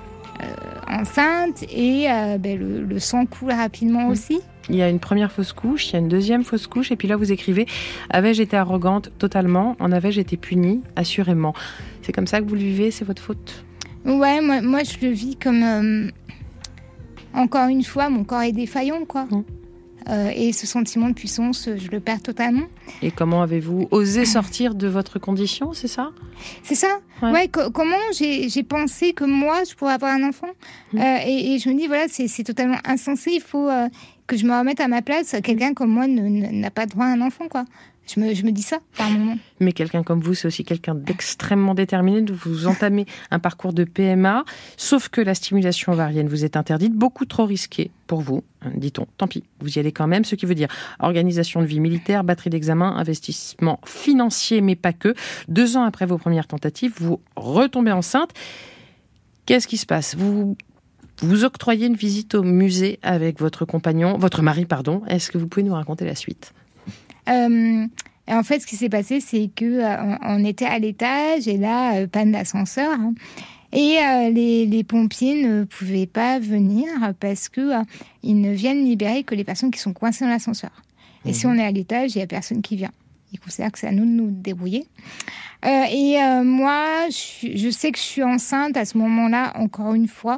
enceinte et le sang coule rapidement aussi. Il y a une première fausse couche, il y a une deuxième fausse couche, et puis là vous écrivez « Avais-je été arrogante totalement, en avais-je été punie assurément ». C'est comme ça que vous le vivez, c'est votre faute ? Ouais, moi je le vis comme... encore une fois, mon corps est défaillant, quoi. Et ce sentiment de puissance, je le perds totalement. Et comment avez-vous osé sortir de votre condition, c'est ça ? C'est ça. Ouais, comment j'ai pensé que moi, je pourrais avoir un enfant. Et je me dis, voilà, c'est totalement insensé. Il faut que je me remette à ma place. Quelqu'un comme moi n'a pas droit à un enfant, quoi. Je me dis ça par moment. Mais quelqu'un comme vous, c'est aussi quelqu'un d'extrêmement déterminé. Vous entamez un parcours de PMA, sauf que la stimulation ovarienne vous est interdite, beaucoup trop risquée pour vous, dit-on. Tant pis, vous y allez quand même, ce qui veut dire organisation de vie militaire, batterie d'examen, investissement financier, mais pas que. 2 ans après vos premières tentatives, vous retombez enceinte. Qu'est-ce qui se passe ? Vous octroyez une visite au musée avec votre mari. Est-ce que vous pouvez nous raconter la suite ? En fait, ce qui s'est passé, c'est que on était à l'étage et là, panne d'ascenseur. Et les pompiers ne pouvaient pas venir parce que ils ne viennent libérer que les personnes qui sont coincées dans l'ascenseur. Et si on est à l'étage, il n'y a personne qui vient. Ils considèrent que c'est à nous de nous débrouiller. Moi, je sais que je suis enceinte à ce moment-là, encore une fois.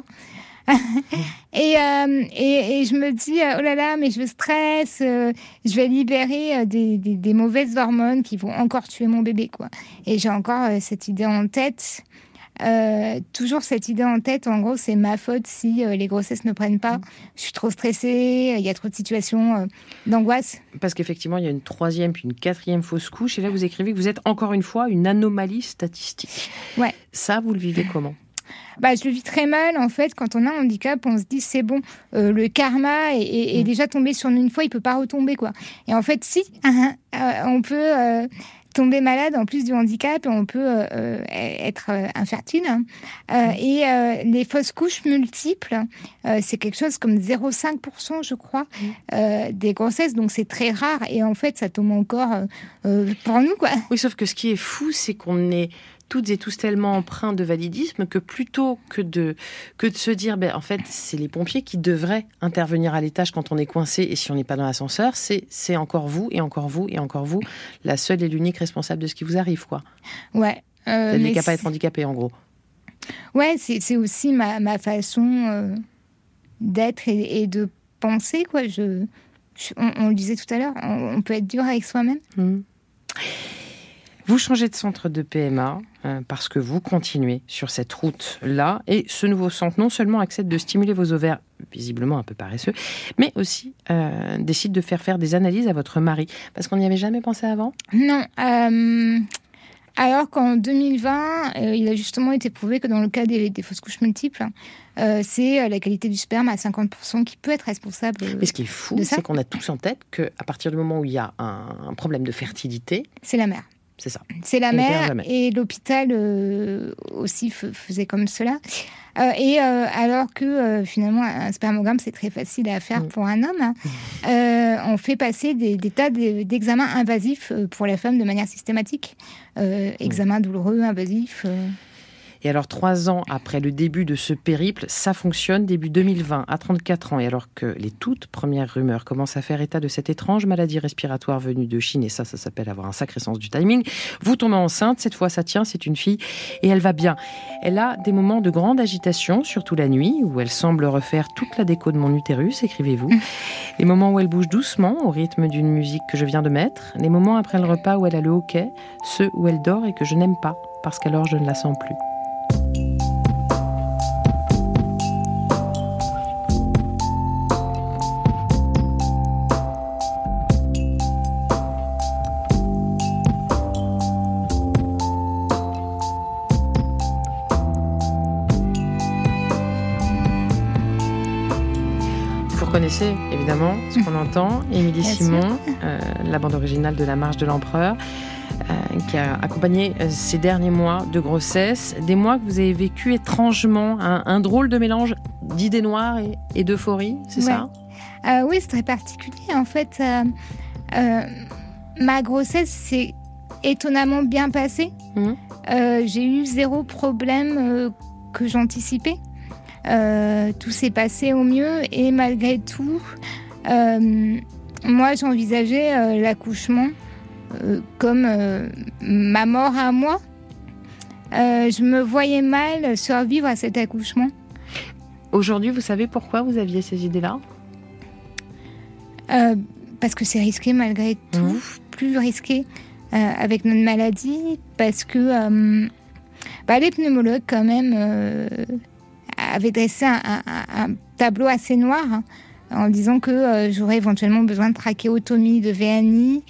Et je me dis, oh là là, mais je stresse, je vais libérer des mauvaises hormones qui vont encore tuer mon bébé, quoi. Et j'ai encore cette idée en tête. Toujours cette idée en tête, en gros, c'est ma faute si les grossesses ne prennent pas. Je suis trop stressée, il y a trop de situations d'angoisse. Parce qu'effectivement, il y a une 3e puis une 4e fausse couche. Et là, vous écrivez que vous êtes encore une fois une anomalie statistique. Ouais. Ça, vous le vivez comment ? Je le vis très mal, en fait. Quand on a un handicap, on se dit, c'est bon, le karma est déjà tombé sur nous une fois, il peut pas retomber, quoi. Et en fait, si, on peut tomber malade en plus du handicap, et on peut être infertile. Et les fausses couches multiples, c'est quelque chose comme 0,5%, je crois, des grossesses. Donc, c'est très rare. Et en fait, ça tombe encore pour nous, quoi. Oui, sauf que ce qui est fou, c'est qu'on est toutes et tous tellement empreints de validisme que plutôt que de se dire, en fait, c'est les pompiers qui devraient intervenir à l'étage quand on est coincé et si on n'est pas dans l'ascenseur, c'est encore vous et encore vous et encore vous, la seule et l'unique responsable de ce qui vous arrive, quoi. Ouais. Vous n'avez qu'à pas être handicapé, en gros. Ouais, c'est aussi ma façon d'être et de penser, quoi. On le disait tout à l'heure, on peut être dur avec soi-même. Vous changez de centre de PMA parce que vous continuez sur cette route-là et ce nouveau centre non seulement accepte de stimuler vos ovaires, visiblement un peu paresseux, mais aussi décide de faire des analyses à votre mari. Parce qu'on n'y avait jamais pensé avant ? Non. Alors qu'en 2020, il a justement été prouvé que dans le cas des fausses couches multiples, c'est la qualité du sperme à 50% qui peut être responsable. Mais ce qui est fou, c'est qu'on a tous en tête qu'à partir du moment où il y a un problème de fertilité... C'est la mère. C'est ça. C'est la mère et l'hôpital aussi faisait comme cela. Alors que finalement, un spermogramme, c'est très facile à faire pour un homme. On fait passer des tas d'examens invasifs pour la femme de manière systématique. Examens douloureux, invasifs... Et alors, 3 ans après le début de ce périple, ça fonctionne début 2020, à 34 ans. Et alors que les toutes premières rumeurs commencent à faire état de cette étrange maladie respiratoire venue de Chine, et ça s'appelle avoir un sacré sens du timing, vous tombez enceinte, cette fois ça tient, c'est une fille, et elle va bien. Elle a des moments de grande agitation, surtout la nuit, où elle semble refaire toute la déco de mon utérus, écrivez-vous. Les moments où elle bouge doucement, au rythme d'une musique que je viens de mettre. Les moments après le repas où elle a le hoquet, ceux où elle dort et que je n'aime pas, parce qu'alors je ne la sens plus. reconnaissez évidemment ce qu'on entend. Émilie Bien Simon, la bande originale de La Marche de l'Empereur, qui a accompagné ces derniers mois de grossesse, des mois que vous avez vécu étrangement, un drôle de mélange d'idées noires et d'euphorie, c'est ça ? Oui, c'est très particulier. En fait, ma grossesse s'est étonnamment bien passée. J'ai eu 0 problème que j'anticipais. Tout s'est passé au mieux et malgré tout, moi j'envisageais l'accouchement comme ma mort à moi. Je me voyais mal survivre à cet accouchement. Aujourd'hui, vous savez pourquoi vous aviez ces idées-là ? Parce que c'est risqué malgré tout, plus risqué avec notre maladie, parce que les pneumologues quand même avaient dressé un tableau assez noir en disant que j'aurais éventuellement besoin de trachéotomie, de VNI,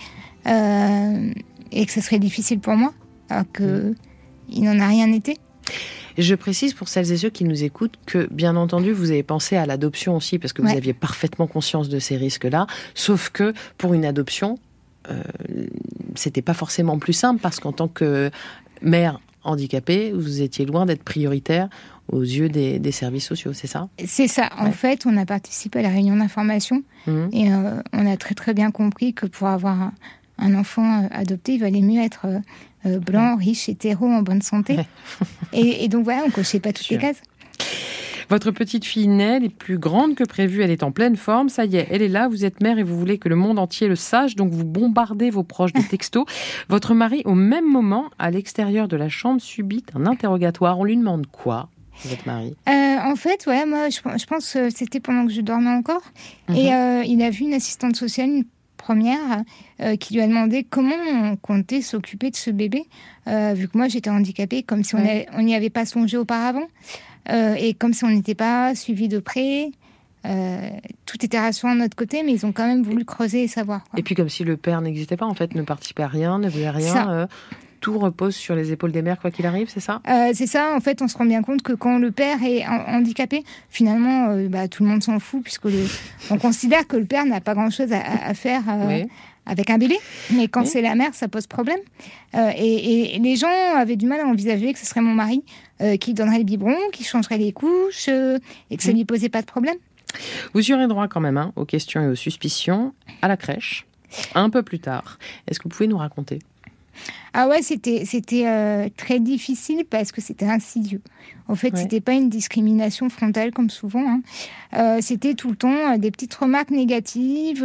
et que ce serait difficile pour moi, alors qu'il n'en a rien été. Je précise pour celles et ceux qui nous écoutent que, bien entendu, vous avez pensé à l'adoption aussi, parce que vous aviez parfaitement conscience de ces risques-là, sauf que pour une adoption, c'était pas forcément plus simple, parce qu'en tant que mère handicapée, vous étiez loin d'être prioritaire aux yeux des services sociaux, c'est ça ? C'est ça. En fait, on a participé à la réunion d'information et on a très très bien compris que pour avoir un enfant adopté, il valait mieux être blanc, riche, hétéro, en bonne santé. Et donc voilà, on ne cochait pas toutes les cases. Votre petite fille naît, elle est plus grande que prévu, elle est en pleine forme, ça y est, elle est là, vous êtes mère et vous voulez que le monde entier le sache, donc vous bombardez vos proches de textos. Votre mari, au même moment, à l'extérieur de la chambre, subit un interrogatoire. On lui demande quoi, votre mari ? En fait, moi, je pense que c'était pendant que je dormais encore. Et il a vu une assistante sociale, une première, qui lui a demandé comment on comptait s'occuper de ce bébé, vu que moi, j'étais handicapée, comme si on n'y avait pas songé auparavant. Et comme si on n'était pas suivi de près, tout était rassurant de notre côté, mais ils ont quand même voulu creuser et savoir. Et puis comme si le père n'existait pas, en fait, ne participait à rien, ne faisait rien. Tout repose sur les épaules des mères, quoi qu'il arrive, c'est ça ? C'est ça, en fait, on se rend bien compte que quand le père est handicapé, finalement, tout le monde s'en fout, on considère que le père n'a pas grand-chose à faire avec un bébé. Mais quand c'est la mère, ça pose problème. Et les gens avaient du mal à envisager que ce serait mon mari qui donnerait le biberon, qui changerait les couches, et que ça ne lui posait pas de problème. Vous y aurez droit quand même aux questions et aux suspicions à la crèche, un peu plus tard. Est-ce que vous pouvez nous raconter ? Ah ouais, c'était très difficile parce que c'était insidieux. En fait, c'était pas une discrimination frontale comme souvent. C'était tout le temps des petites remarques négatives,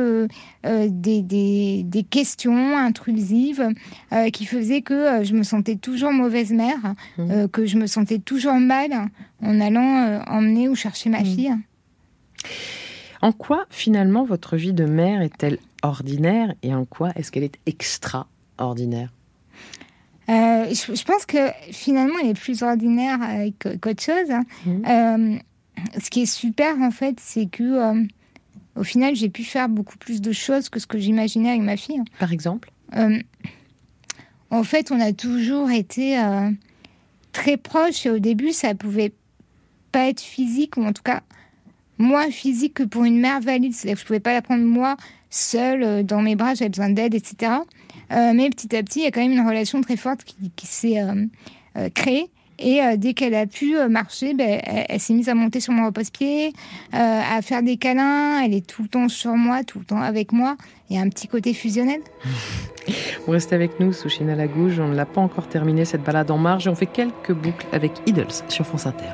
des questions intrusives qui faisaient que je me sentais toujours mauvaise mère, que je me sentais toujours mal en allant emmener ou chercher ma fille. En quoi, finalement, votre vie de mère est-elle ordinaire et en quoi est-ce qu'elle est extraordinaire ? Je pense que finalement elle est plus ordinaire qu'autre chose. Ce qui est super en fait, c'est que au final j'ai pu faire beaucoup plus de choses que ce que j'imaginais avec ma fille. Par exemple ? En fait, on a toujours été très proches et au début ça pouvait pas être physique, ou en tout cas moins physique que pour une mère valide. C'est-à-dire que je pouvais pas la prendre moi seule dans mes bras, j'avais besoin d'aide, etc. Mais petit à petit, il y a quand même une relation très forte qui s'est créée. Et dès qu'elle a pu marcher, elle s'est mise à monter sur mon repose-pied, à faire des câlins. Elle est tout le temps sur moi, tout le temps avec moi. Il y a un petit côté fusionnel. Vous restez avec nous, Souchina Lagouge. On ne l'a pas encore terminé, cette balade en marge. Et on fait quelques boucles avec Idols sur France Inter.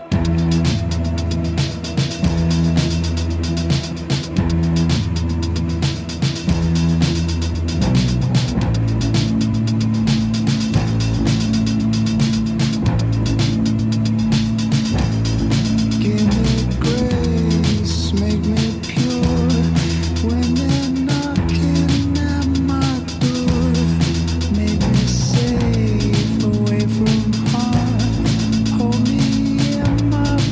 Hold me in my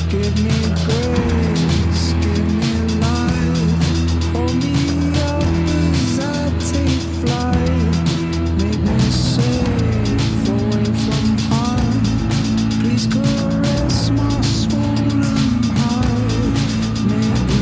Give me grace, give me life. Hold me up as I take flight. Make me safe away from harm. Please caress my swollen heart. Make me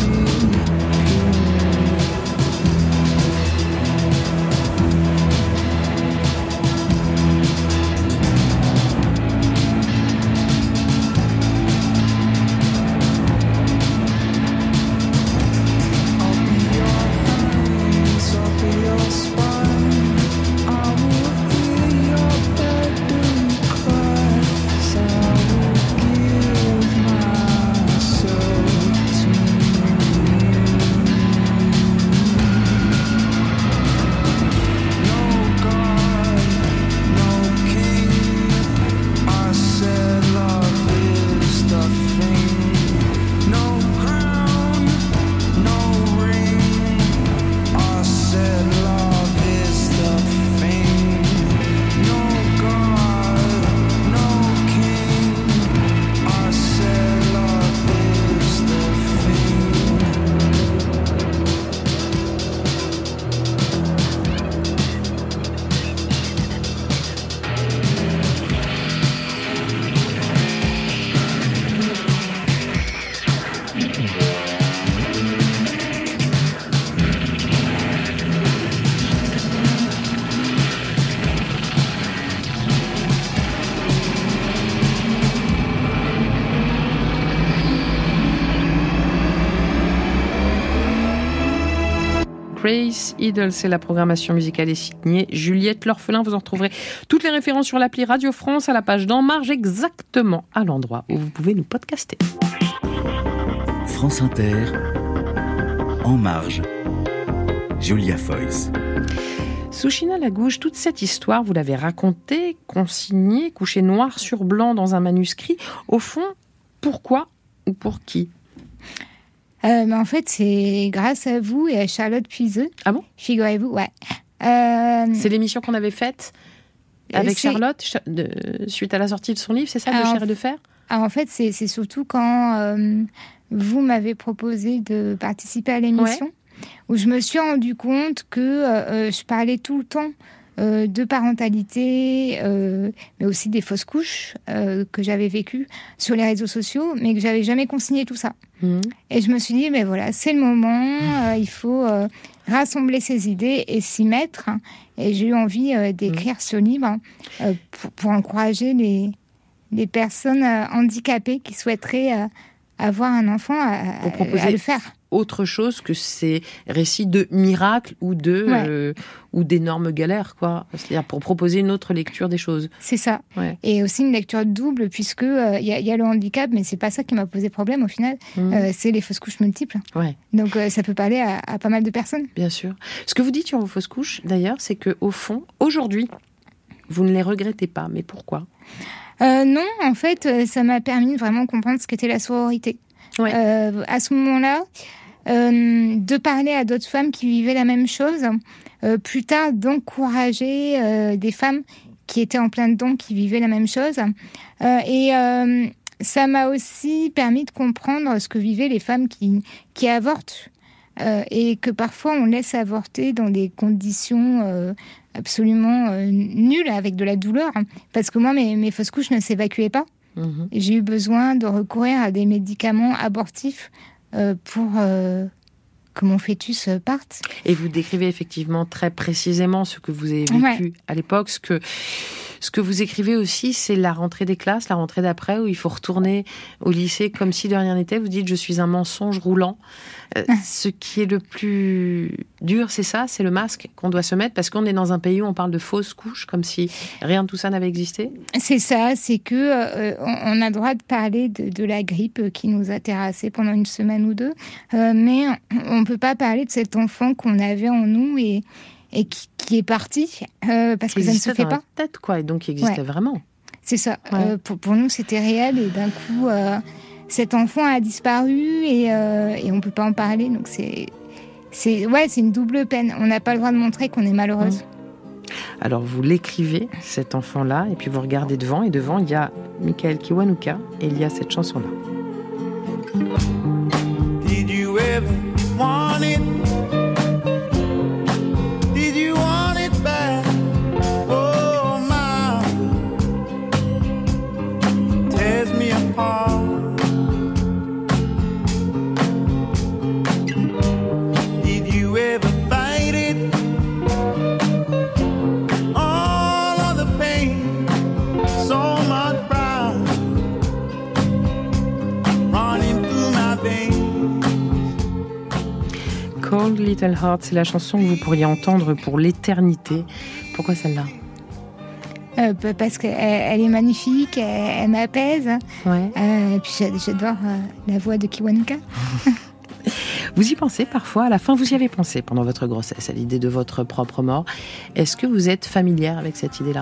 Grace Idle, c'est la programmation musicale est signée Juliette L'Orphelin. Vous en retrouverez toutes les références sur l'appli Radio France à la page d'En Marge, exactement à l'endroit où vous pouvez nous podcaster. France Inter, En Marge, Julia Foyce. Souchina Lagouche, toute cette histoire, vous l'avez racontée, consignée, couchée noir sur blanc dans un manuscrit. Au fond, pourquoi ou pour qui ? Mais en fait, c'est grâce à vous et à Charlotte Puiseux. Ah bon ? Figurez-vous, ouais. C'est l'émission qu'on avait faite avec Charlotte suite à la sortie de son livre, c'est ça, de Chair et de Fer ? Alors en fait, c'est surtout quand vous m'avez proposé de participer à l'émission, où je me suis rendu compte que je parlais tout le temps de parentalité, mais aussi des fausses couches que j'avais vécues sur les réseaux sociaux, mais que j'avais jamais consigné tout ça. Et je me suis dit, mais voilà, c'est le moment, il faut rassembler ces idées et s'y mettre. Et j'ai eu envie d'écrire ce livre pour encourager les personnes handicapées qui souhaiteraient avoir un enfant pour proposer à le faire. Autre chose que ces récits de miracles ou d'énormes galères, quoi. C'est-à-dire pour proposer une autre lecture des choses. C'est ça. Ouais. Et aussi une lecture double, puisque y a le handicap, mais c'est pas ça qui m'a posé problème au final. C'est les fausses couches multiples. Ouais. Donc ça peut parler à pas mal de personnes. Bien sûr. Ce que vous dites sur vos fausses couches, d'ailleurs, c'est que au fond, aujourd'hui, vous ne les regrettez pas. Mais pourquoi ? Non, en fait, ça m'a permis de vraiment comprendre ce qu'était la sororité. Ouais. À ce moment-là, de parler à d'autres femmes qui vivaient la même chose, plus tard d'encourager des femmes qui étaient en plein dedans, qui vivaient la même chose. Et ça m'a aussi permis de comprendre ce que vivaient les femmes qui avortent. Et que parfois on laisse avorter dans des conditions absolument nulles, avec de la douleur. Parce que moi, mes fausses couches ne s'évacuaient pas. J'ai eu besoin de recourir à des médicaments abortifs pour que mon fœtus parte. Et vous décrivez effectivement très précisément ce que vous avez vécu à l'époque. Ce que vous écrivez aussi, c'est la rentrée des classes, la rentrée d'après, où il faut retourner au lycée comme si de rien n'était. Vous dites « je suis un mensonge roulant ». Ce qui est le plus dur, c'est ça, c'est le masque qu'on doit se mettre, parce qu'on est dans un pays où on parle de fausses couches, comme si rien de tout ça n'avait existé. C'est ça, c'est que on a le droit de parler de la grippe qui nous a terrassés pendant une semaine ou deux, mais on ne peut pas parler de cet enfant qu'on avait en nous et qui est parti, parce que ça ne se fait pas. Tête, quoi, et donc qui existait vraiment. C'est ça. Ouais. Pour nous, c'était réel, et d'un coup, cet enfant a disparu et on ne peut pas en parler. Donc c'est une double peine. On n'a pas le droit de montrer qu'on est malheureuse. Alors vous l'écrivez, cet enfant-là, et puis vous regardez devant, et devant, il y a Michael Kiwanuka, et il y a cette chanson-là. Did you ever want it? Did you want it back? Oh my, tears me apart. Did you ever fight it? All of the pain, so much pride running through my veins. Cold Little Heart, c'est la chanson que vous pourriez entendre pour l'éternité. Pourquoi celle-là ? Parce qu'elle est magnifique, elle m'apaise. Ouais. Et puis j'adore la voix de Kiwanuka. Vous y pensez parfois, à la fin, vous y avez pensé pendant votre grossesse, à l'idée de votre propre mort. Est-ce que vous êtes familière avec cette idée-là ?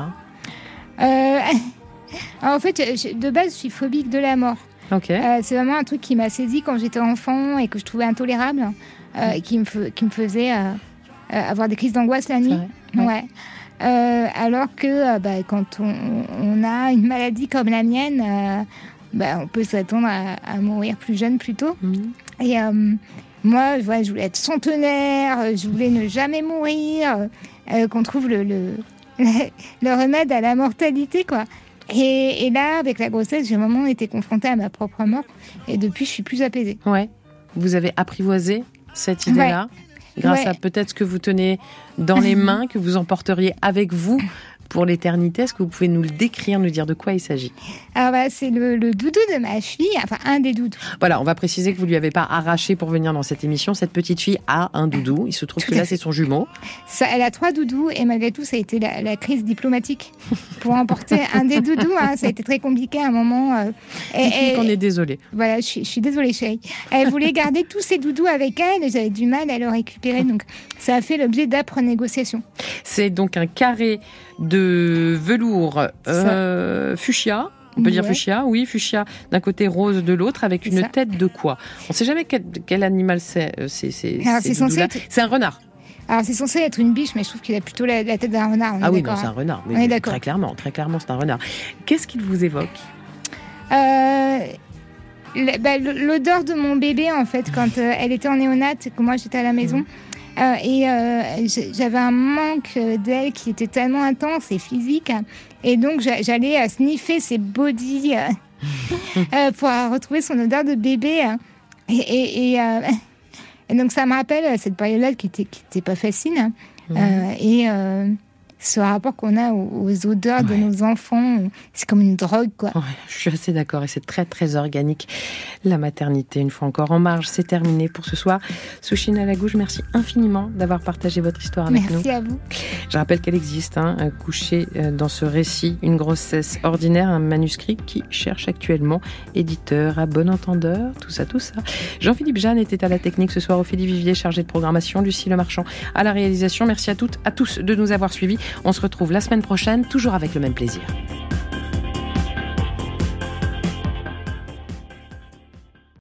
En fait, de base, je suis phobique de la mort. Ok. C'est vraiment un truc qui m'a saisi quand j'étais enfant et que je trouvais intolérable, qui me faisait avoir des crises d'angoisse la nuit. C'est vrai. Ouais. Alors que quand on a une maladie comme la mienne, on peut s'attendre à mourir plus jeune plus tôt. Mhm. Et moi, je voulais être centenaire, je voulais ne jamais mourir, qu'on trouve le remède à la mortalité, quoi. Et là, avec la grossesse, j'ai vraiment été confrontée à ma propre mort. Et depuis, je suis plus apaisée. Ouais. Vous avez apprivoisé cette idée-là, grâce Ouais. à peut-être ce que vous tenez dans les mains, que vous emporteriez avec vous pour l'éternité. Est-ce que vous pouvez nous le décrire, nous dire de quoi il s'agit ? Alors, c'est le doudou de ma fille, enfin, un des doudous. Voilà, on va préciser que vous ne lui avez pas arraché pour venir dans cette émission. Cette petite fille a un doudou. Il se trouve Tout que à là, fait. c'est son jumeau. Elle a 3 doudous et malgré tout, ça a été la crise diplomatique pour emporter un des doudous. Ça a été très compliqué à un moment. Dites-lui qu'on est désolé. Voilà, je suis désolée, chérie. Elle voulait garder tous ses doudous avec elle et j'avais du mal à le récupérer. Donc, ça a fait l'objet d'âpres négociations. C'est donc un carré de velours fuchsia. On peut dire Ouais. fuchsia, oui, fuchsia d'un côté, rose de l'autre, avec C'est une ça. tête de quoi ? On ne sait jamais quel animal c'est. Alors, ces c'est censé doudous-là. être- C'est un renard. Alors, c'est censé être une biche, mais je trouve qu'il a plutôt la tête d'un renard. On Ah est oui, d'accord, non, c'est un hein. renard. On est d'accord. Très clairement, c'est un renard. Qu'est-ce qu'il vous évoque ? L'odeur de mon bébé, en fait, quand elle était en néonate et que moi j'étais à la maison. J'avais un manque d'elle qui était tellement intense et physique. Et donc, j'allais sniffer ses bodies pour retrouver son odeur de bébé. Et donc, ça me rappelle cette période-là qui était pas facile. Ce rapport qu'on a aux odeurs de nos enfants, c'est comme une drogue, quoi. Ouais, je suis assez d'accord et c'est très très organique. La maternité, une fois encore en marge, c'est terminé pour ce soir. Souchine Alagouche, merci infiniment d'avoir partagé votre histoire avec nous. Merci à vous. Je rappelle qu'elle existe, couchée dans ce récit, une grossesse ordinaire, un manuscrit qui cherche actuellement éditeur à bon entendeur, tout ça. Jean-Philippe Jeanne était à la technique ce soir, Ophélie Vivier chargée de programmation, Lucie Lemarchand à la réalisation. Merci à toutes, à tous de nous avoir suivis. On se retrouve la semaine prochaine, toujours avec le même plaisir.